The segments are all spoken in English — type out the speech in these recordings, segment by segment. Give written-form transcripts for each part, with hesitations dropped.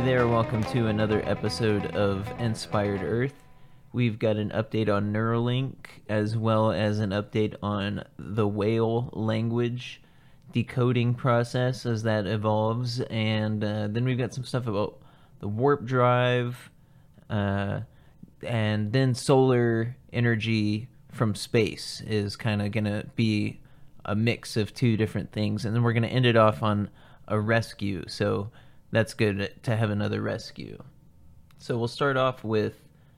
there, welcome to another episode of Inspired Earth. We've got an update on Neuralink, as well as an update on the whale language decoding process as that evolves, and then we've got some stuff about the warp drive, and then solar energy from space is kind of going to be a mix of two different things, and then we're going to end it off on a rescue, so that's good to have another rescue. So we'll start off with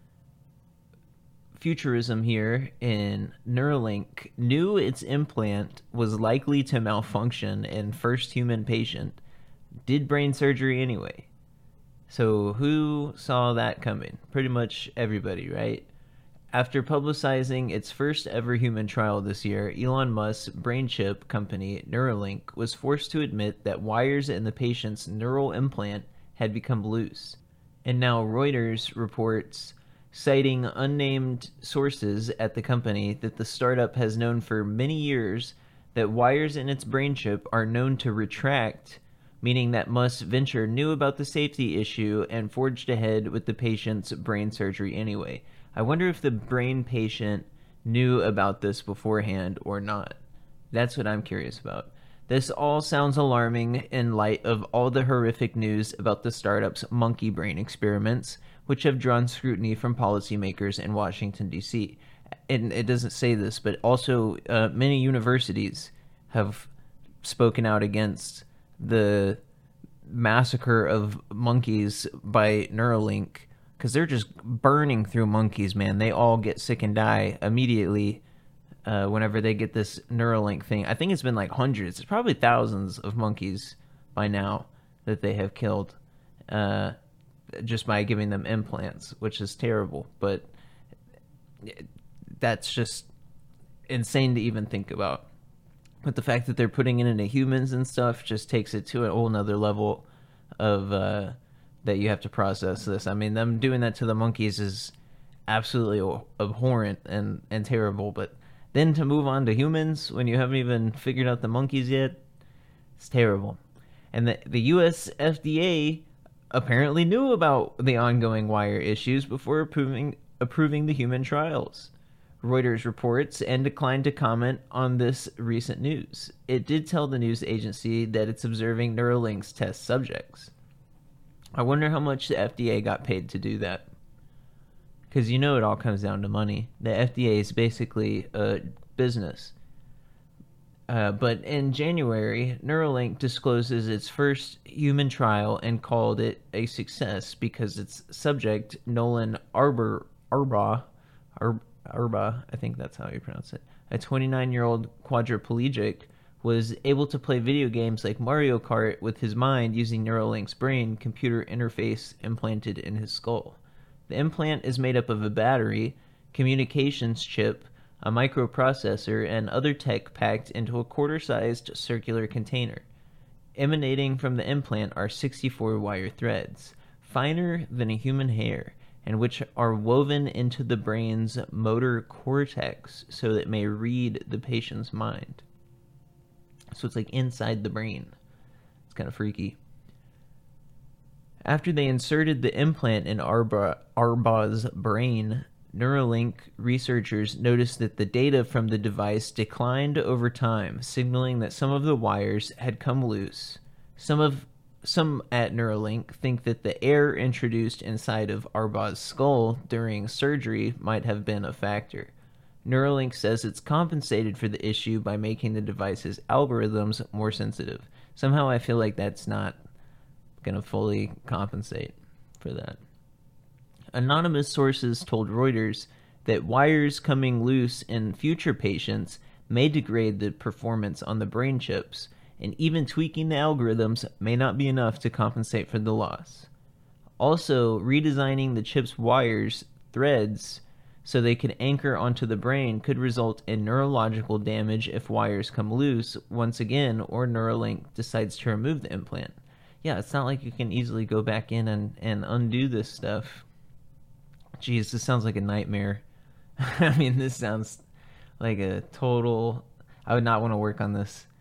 futurism here in Neuralink. Knew its implant was likely to malfunction in first human patient. Did brain surgery anyway. So who saw that coming? Pretty much everybody, right? After publicizing its first ever human trial this year, Elon Musk's brain chip company Neuralink was forced to admit that wires in the patient's neural implant had become loose. And now Reuters reports, citing unnamed sources at the company, that the startup has known for many years that wires in its brain chip are known to retract, meaning that Musk's venture knew about the safety issue and forged ahead with the patient's brain surgery anyway. I wonder if the brain patient knew about this beforehand or not. That's what I'm curious about. This all sounds alarming in light of all the horrific news about the startup's monkey brain experiments, which have drawn scrutiny from policymakers in Washington, D.C. And it doesn't say this, but also many universities have spoken out against the massacre of monkeys by Neuralink, because they're just burning through monkeys, man. They all get sick and die immediately whenever they get this Neuralink thing. I think it's been like hundreds, it's probably thousands of monkeys by now that they have killed just by giving them implants, which is terrible. But that's just insane to even think about. But the fact that they're putting it into humans and stuff just takes it to a whole nother level of that you have to process this. I mean, them doing that to the monkeys is absolutely abhorrent and terrible, but then to move on to humans when you haven't even figured out the monkeys yet, it's terrible. And the US FDA apparently knew about the ongoing wire issues before approving the human trials. Reuters reports and declined to comment on this recent news. It did tell the news agency that it's observing Neuralink's test subjects. I wonder how much the FDA got paid to do that. Because you know it all comes down to money. The FDA is basically a business. But in January, Neuralink discloses its first human trial and called it a success because its subject, Nolan Arba, I think that's how you pronounce it, a 29-year-old quadriplegic, was able to play video games like Mario Kart with his mind using Neuralink's brain computer interface implanted in his skull. The implant is made up of a battery, communications chip, a microprocessor, and other tech packed into a quarter-sized circular container. Emanating from the implant are 64 wire threads, finer than a human hair, and which are woven into the brain's motor cortex so that it may read the patient's mind. So it's like inside the brain. It's kind of freaky. After they inserted the implant in Arba's brain, Neuralink researchers noticed that the data from the device declined over time, signaling that some of the wires had come loose. Some at Neuralink think that the air introduced inside of Arba's skull during surgery might have been a factor. Neuralink says it's compensated for the issue by making the device's algorithms more sensitive. Somehow I feel like that's not going to fully compensate for that. Anonymous sources told Reuters that wires coming loose in future patients may degrade the performance on the brain chips, and even tweaking the algorithms may not be enough to compensate for the loss. Also, redesigning the chip's wires threads so they could anchor onto the brain could result in neurological damage if wires come loose once again or Neuralink decides to remove the implant. Yeah, it's not like you can easily go back in and undo this stuff. Jeez, this sounds like a nightmare. I mean, this sounds like a total... I would not want to work on this.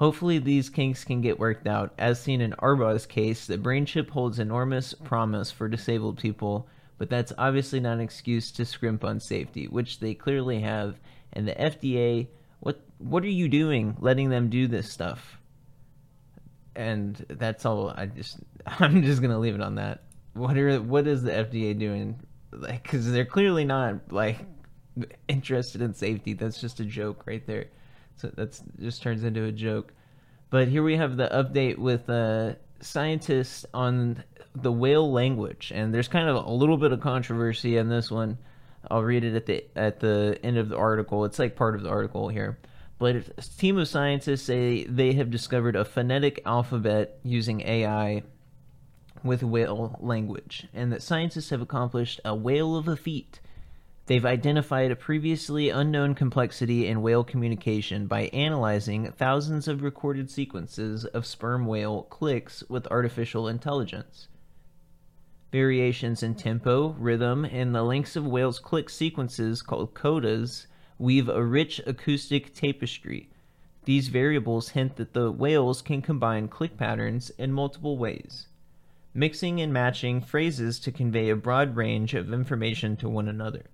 Hopefully these kinks can get worked out. As seen in Arbaugh's case, the brain chip holds enormous promise for disabled people, but that's obviously not an excuse to scrimp on safety, which they clearly have. And the FDA, what are you doing letting them do this stuff? And that's all. I'm just gonna leave it on that. What is the FDA doing? Like, because they're clearly not like interested in safety. That's just a joke right there. So that's just turns into a joke. But here we have the update with scientists on the whale language, and there's kind of a little bit of controversy in this one. I'll read it at the end of the article. It's like part of the article here. But a team of scientists say they have discovered a phonetic alphabet using AI with whale language, and that scientists have accomplished a whale of a feat. They've identified a previously unknown complexity in whale communication by analyzing thousands of recorded sequences of sperm whale clicks with artificial intelligence. Variations in tempo, rhythm, and the lengths of whales' click sequences, called codas, weave a rich acoustic tapestry. These variables hint that the whales can combine click patterns in multiple ways, mixing and matching phrases to convey a broad range of information to one another.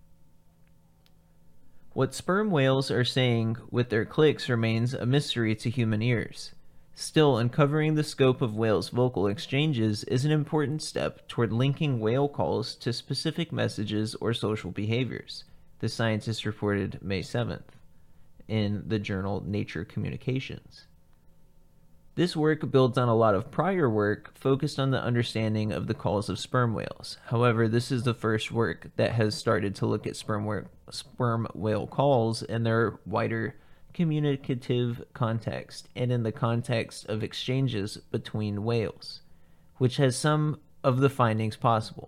What sperm whales are saying with their clicks remains a mystery to human ears. Still, uncovering the scope of whales' vocal exchanges is an important step toward linking whale calls to specific messages or social behaviors, the scientists reported May 7th in the journal Nature Communications. This work builds on a lot of prior work focused on the understanding of the calls of sperm whales. However, this is the first work that has started to look at sperm whale calls in their wider communicative context and in the context of exchanges between whales, which has made some of the findings possible.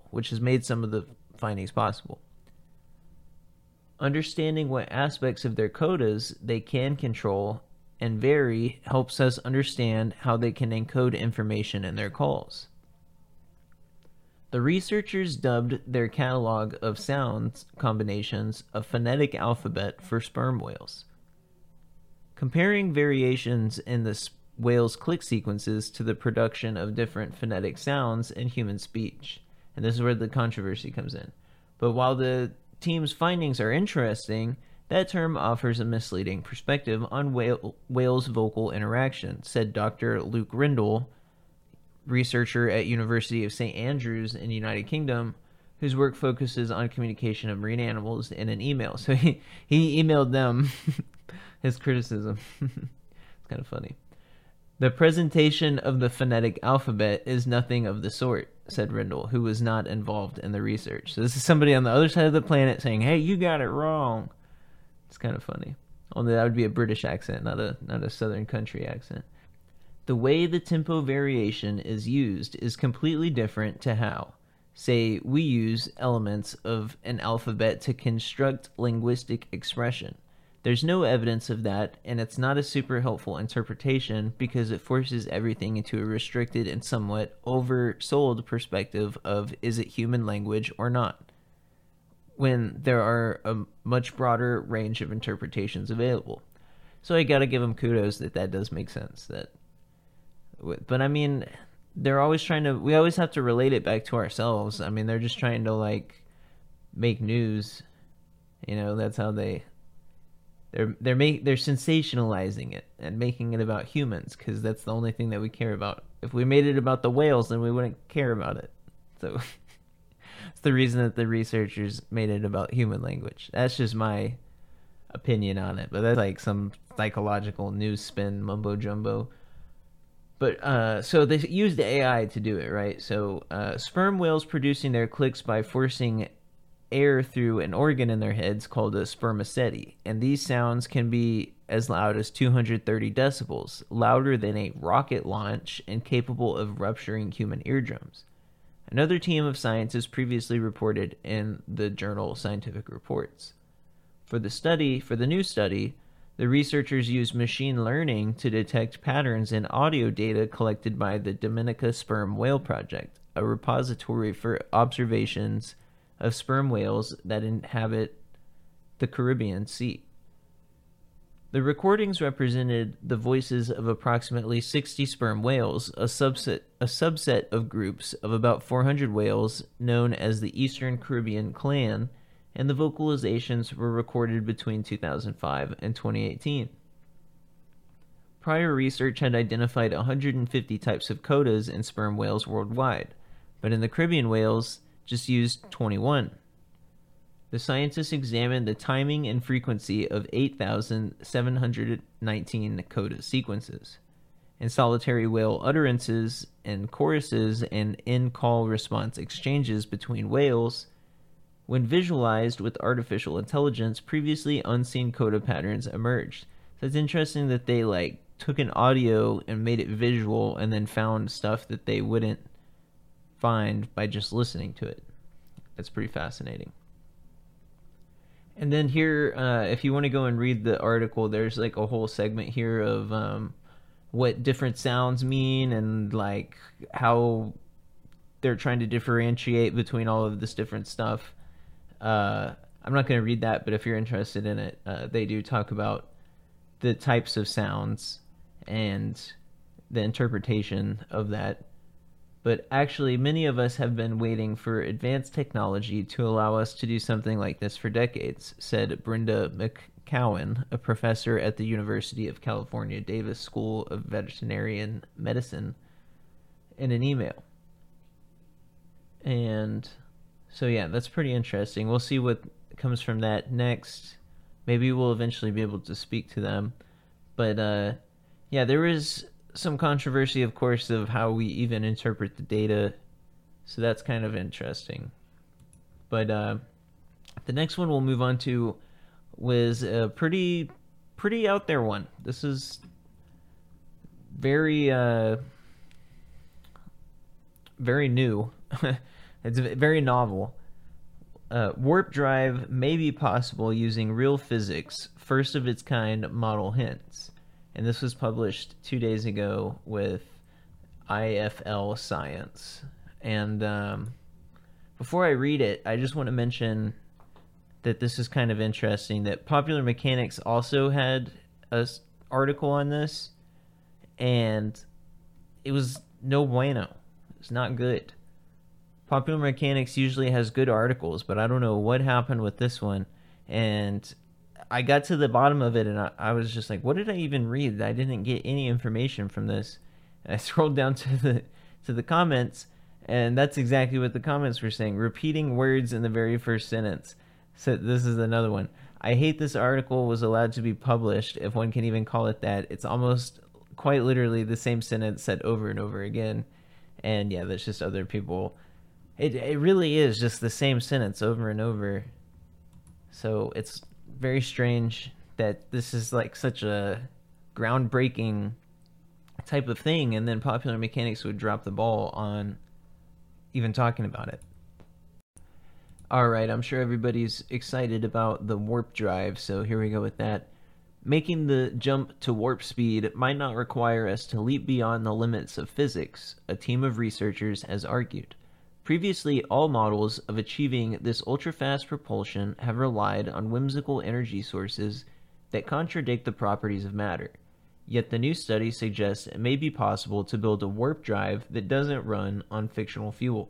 Understanding what aspects of their codas they can control and vary helps us understand how they can encode information in their calls. The researchers dubbed their catalog of sounds combinations a phonetic alphabet for sperm whales. Comparing variations in the whales' click sequences to the production of different phonetic sounds in human speech. And this is where the controversy comes in. But while the team's findings are interesting, that term offers a misleading perspective on whales' vocal interaction, said Dr. Luke Rindle, researcher at University of St. Andrews in the United Kingdom, whose work focuses on communication of marine animals in an email. So he emailed them his criticism. It's kind of funny. The presentation of the phonetic alphabet is nothing of the sort, said Rindle, who was not involved in the research. So this is somebody on the other side of the planet saying, hey, you got it wrong. It's kind of funny. Only that would be a British accent, not a Southern country accent. The way the tempo variation is used is completely different to how, say, we use elements of an alphabet to construct linguistic expression. There's no evidence of that, and it's not a super helpful interpretation because it forces everything into a restricted and somewhat oversold perspective of is it human language or not, when there are a much broader range of interpretations available. So I gotta give them kudos that does make sense. But I mean, we always have to relate it back to ourselves. I mean, they're just trying to like make news. You know, that's how they're sensationalizing it and making it about humans because that's the only thing that we care about. If we made it about the whales, then we wouldn't care about it. So it's the reason that the researchers made it about human language. That's just my opinion on it, but that's like some psychological news spin mumbo jumbo. But so they used AI to do it, right? So sperm whales producing their clicks by forcing air through an organ in their heads called a spermaceti, and these sounds can be as loud as 230 decibels, louder than a rocket launch and capable of rupturing human eardrums. Another team of scientists previously reported in the journal Scientific Reports. For the new study, the researchers used machine learning to detect patterns in audio data collected by the Dominica Sperm Whale Project, a repository for observations of sperm whales that inhabit the Caribbean Sea. The recordings represented the voices of approximately 60 sperm whales, a subset of groups of about 400 whales known as the Eastern Caribbean Clan, and the vocalizations were recorded between 2005 and 2018. Prior research had identified 150 types of codas in sperm whales worldwide, but in the Caribbean whales, just used 21. The scientists examined the timing and frequency of 8,719 coda sequences, and solitary whale utterances and choruses and in-call response exchanges between whales. When visualized with artificial intelligence, previously unseen coda patterns emerged. So it's interesting that they took an audio and made it visual and then found stuff that they wouldn't find by just listening to it. That's pretty fascinating. And then here, if you want to go and read the article, there's a whole segment here of what different sounds mean and how they're trying to differentiate between all of this different stuff. I'm not going to read that, but if you're interested in it, they do talk about the types of sounds and the interpretation of that. But actually, many of us have been waiting for advanced technology to allow us to do something like this for decades, said Brenda McCowan, a professor at the University of California, Davis School of Veterinary Medicine, in an email. And so, yeah, that's pretty interesting. We'll see what comes from that next. Maybe we'll eventually be able to speak to them. But, yeah, there is some controversy, of course, of how we even interpret the data, so that's kind of interesting. But the next one we'll move on to was a pretty out there one. This is very new. It's very novel. Warp drive may be possible using real physics, first of its kind model hints. And this was published 2 days ago with IFL Science. And before I read it, I just want to mention that this is kind of interesting, that Popular Mechanics also had an article on this, and it was no bueno. It's not good. Popular Mechanics usually has good articles, but I don't know what happened with this one. And I got to the bottom of it, and I was just like, what did I even read? I didn't get any information from this. And I scrolled down to the comments, and that's exactly what the comments were saying. Repeating words in the very first sentence. So this is another one. I hate this article was allowed to be published, if one can even call it that. It's almost quite literally the same sentence said over and over again. And yeah, that's just other people. It really is just the same sentence over and over. So it's very strange that this is such a groundbreaking type of thing, and then Popular Mechanics would drop the ball on even talking about it. Alright, I'm sure everybody's excited about the warp drive, so here we go with that. Making the jump to warp speed might not require us to leap beyond the limits of physics, a team of researchers has argued. Previously, all models of achieving this ultra-fast propulsion have relied on whimsical energy sources that contradict the properties of matter. Yet the new study suggests it may be possible to build a warp drive that doesn't run on fictional fuel.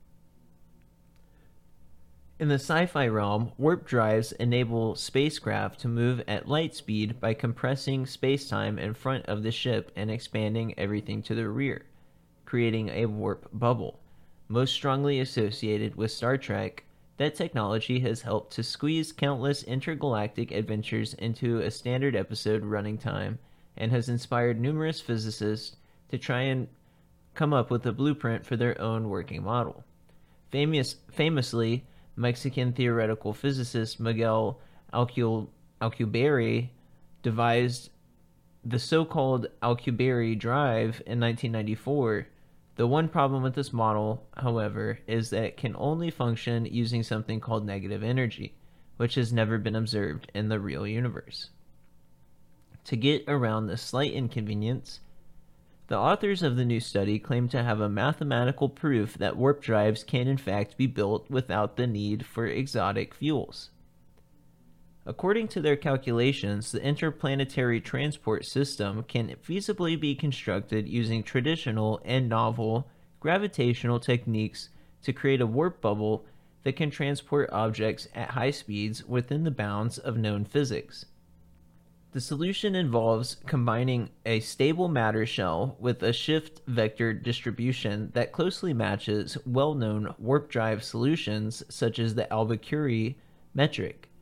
In the sci-fi realm, warp drives enable spacecraft to move at light speed by compressing space-time in front of the ship and expanding everything to the rear, creating a warp bubble. Most strongly associated with Star Trek, that technology has helped to squeeze countless intergalactic adventures into a standard episode running time and has inspired numerous physicists to try and come up with a blueprint for their own working model. Famously, Mexican theoretical physicist Miguel Alcubierre devised the so-called Alcubierre drive in 1994. The one problem with this model, however, is that it can only function using something called negative energy, which has never been observed in the real universe. To get around this slight inconvenience, the authors of the new study claim to have a mathematical proof that warp drives can in fact be built without the need for exotic fuels. According to their calculations, the interplanetary transport system can feasibly be constructed using traditional and novel gravitational techniques to create a warp bubble that can transport objects at high speeds within the bounds of known physics. The solution involves combining a stable matter shell with a shift vector distribution that closely matches well-known warp drive solutions such as the Alcubierre metric.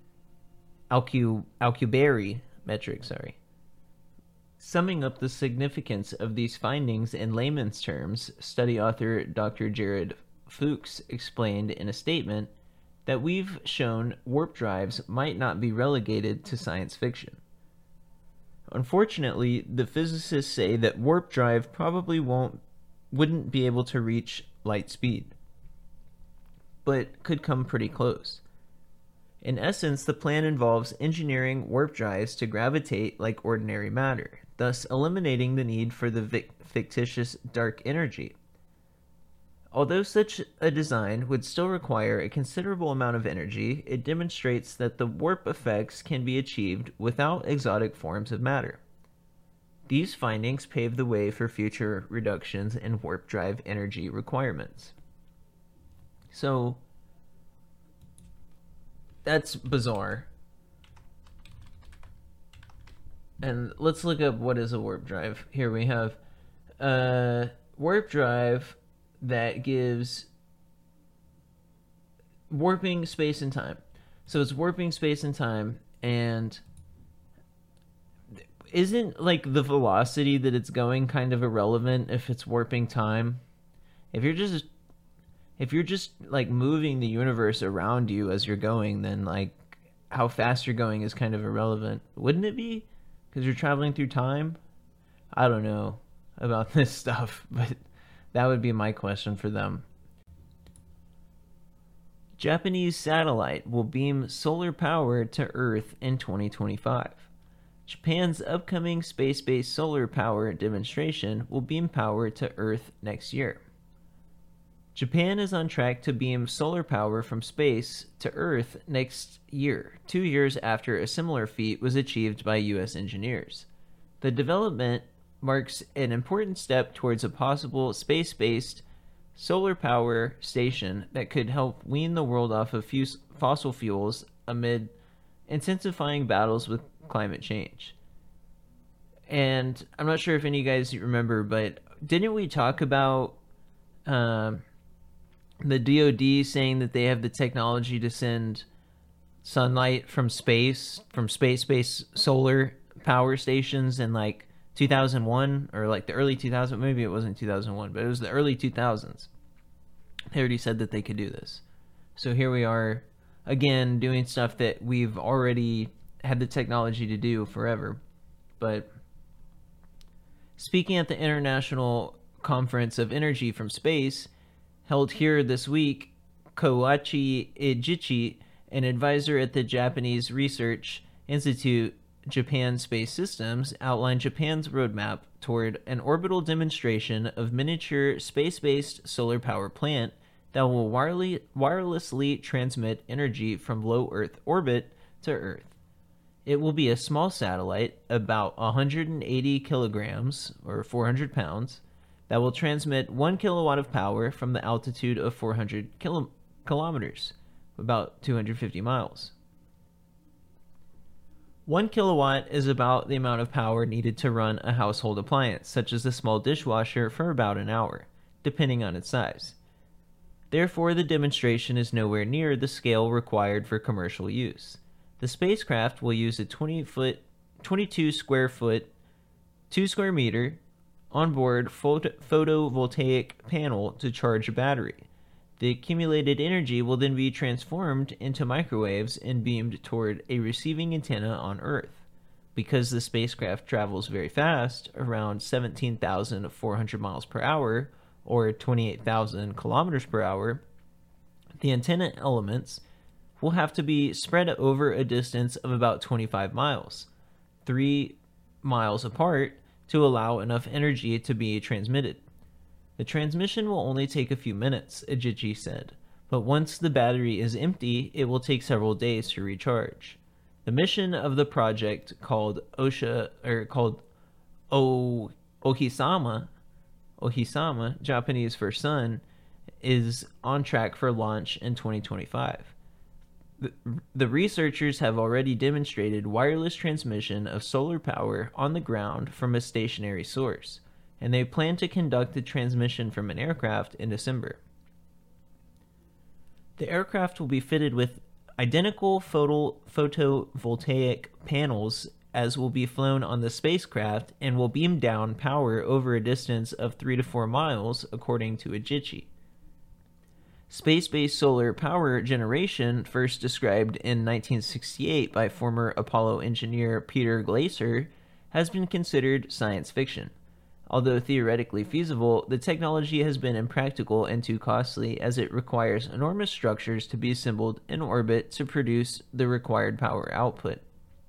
Summing up the significance of these findings in layman's terms, study author Dr. Jared Fuchs explained in a statement that we've shown warp drives might not be relegated to science fiction. Unfortunately, the physicists say that warp drive probably wouldn't be able to reach light speed, but could come pretty close. In essence, the plan involves engineering warp drives to gravitate like ordinary matter, thus eliminating the need for the fictitious dark energy. Although such a design would still require a considerable amount of energy, it demonstrates that the warp effects can be achieved without exotic forms of matter. These findings pave the way for future reductions in warp drive energy requirements. So, that's bizarre. And let's look up what is a warp drive. Here we have a warp drive that gives warping space and time. So it's warping space and time, and isn't like the velocity that it's going kind of irrelevant if it's warping time? If you're just like moving the universe around you as you're going, then like how fast you're going is kind of irrelevant. Wouldn't it be? Because you're traveling through time? I don't know about this stuff, but that would be my question for them. Japanese satellite will beam solar power to Earth in 2025. Japan's upcoming space-based solar power demonstration will beam power to Earth next year. Japan is on track to beam solar power from space to Earth next year, 2 years after a similar feat was achieved by U.S. engineers. The development marks an important step towards a possible space-based solar power station that could help wean the world off of fossil fuels amid intensifying battles with climate change. And I'm not sure if any of you guys remember, but didn't we talk about the DoD saying that they have the technology to send sunlight from space-based solar power stations in like 2001 or like the early 2000s? Maybe it wasn't 2001, but it was the early 2000s. They already said that they could do this. So here we are again doing stuff that we've already had the technology to do forever. But speaking at the International Conference of Energy from Space held here this week, Koichi Ejichi, an advisor at the Japanese Research Institute Japan Space Systems, outlined Japan's roadmap toward an orbital demonstration of miniature space-based solar power plant that will wirelessly transmit energy from low Earth orbit to Earth. It will be a small satellite, about 180 kilograms or 400 pounds, that will transmit 1 kilowatt of power from the altitude of 400 kilometers, about 250 miles. 1 kilowatt is about the amount of power needed to run a household appliance, such as a small dishwasher, for about an hour, depending on its size. Therefore, the demonstration is nowhere near the scale required for commercial use. The spacecraft will use a 22 square foot, 2 square meter, onboard photovoltaic panel to charge a battery. The accumulated energy will then be transformed into microwaves and beamed toward a receiving antenna on Earth. Because the spacecraft travels very fast, around 17,400 miles per hour, or 28,000 kilometers per hour, the antenna elements will have to be spread over a distance of about 25 miles, 3 miles apart, to allow enough energy to be transmitted. The transmission will only take a few minutes, Ejichi said, but once the battery is empty, it will take several days to recharge. The mission of the project, called Ohisama, Japanese for sun, is on track for launch in 2025. The researchers have already demonstrated wireless transmission of solar power on the ground from a stationary source, and they plan to conduct the transmission from an aircraft in December. The aircraft will be fitted with identical photovoltaic panels as will be flown on the spacecraft and will beam down power over a distance of 3 to 4 miles, according to Ajichi. Space-based solar power generation, first described in 1968 by former Apollo engineer Peter Glaser, has been considered science fiction. Although theoretically feasible, the technology has been impractical and too costly, as it requires enormous structures to be assembled in orbit to produce the required power output.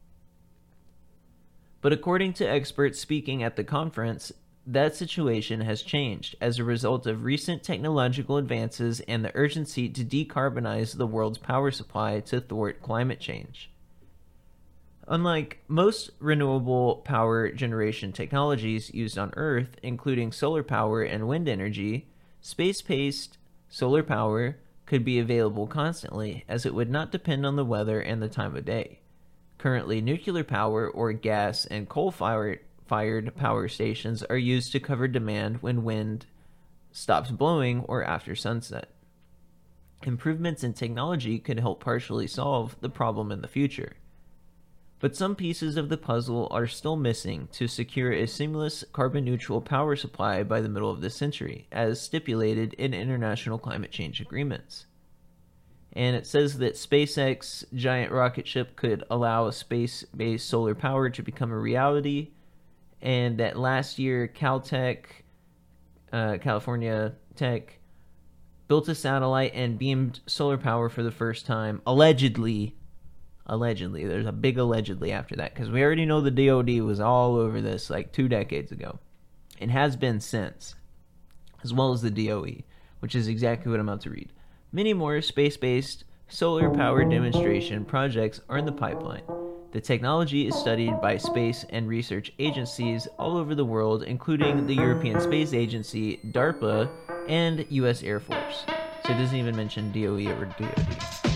But according to experts speaking at the conference, that situation has changed as a result of recent technological advances and the urgency to decarbonize the world's power supply to thwart climate change. Unlike most renewable power generation technologies used on Earth, including solar power and wind energy, space-based solar power could be available constantly, as it would not depend on the weather and the time of day. Currently, nuclear power or gas and coal-fired power stations are used to cover demand when wind stops blowing or after sunset. Improvements in technology could help partially solve the problem in the future. But some pieces of the puzzle are still missing to secure a seamless carbon-neutral power supply by the middle of the century, as stipulated in international climate change agreements. And it says that SpaceX giant rocket ship could allow space-based solar power to become a reality, and that last year Caltech, California Tech, built a satellite and beamed solar power for the first time, allegedly. There's a big allegedly after that, because we already know the DoD was all over this like 2 decades ago, and has been since, as well as the DOE, which is exactly what I'm about to read. Many more space-based solar power demonstration projects are in the pipeline. The technology is studied by space and research agencies all over the world, including the European Space Agency, DARPA, and U.S. Air Force. So it doesn't even mention DOE or DoD.